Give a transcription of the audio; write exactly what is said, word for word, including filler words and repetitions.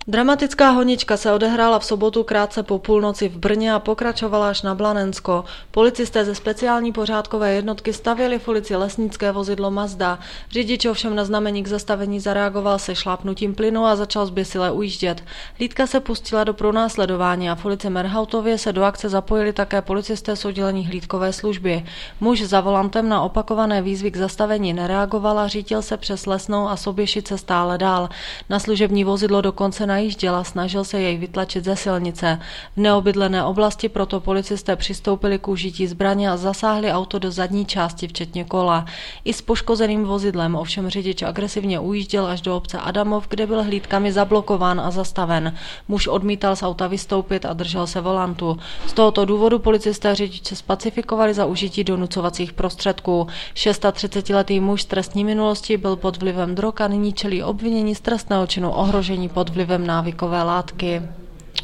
Dramatická honička se odehrála v sobotu krátce po půlnoci v Brně a pokračovala až na Blanensko. Policisté ze speciální pořádkové jednotky stavěli v ulici Lesnické vozidlo Mazda. Řidič ovšem na znamení k zastavení zareagoval se šlápnutím plynu a začal zběsile ujíždět. Hlídka se pustila do pronásledování a v ulici Merhautově se do akce zapojili také policisté z oddělení hlídkové služby. Muž za volantem na opakované výzvy k zastavení nereagoval a řítil se přes Lesnou a Soběšice stále dál. Na služební vozidlo dokonce najížděl a snažil se jej vytlačit ze silnice. V neobydlené oblasti proto policisté přistoupili k užití zbraně a zasáhli auto do zadní části včetně kola. I s poškozeným vozidlem ovšem řidič agresivně ujížděl až do obce Adamov, kde byl hlídkami zablokován a zastaven. Muž odmítal z auta vystoupit a držel se volantu. Z tohoto důvodu policisté řidiče spacifikovali za užití donucovacích prostředků. třicetišestiletý muž z trestní minulosti byl pod vlivem drog a nyní čelí obvinění z trestného činu ohrožení pod vlivem návykové látky.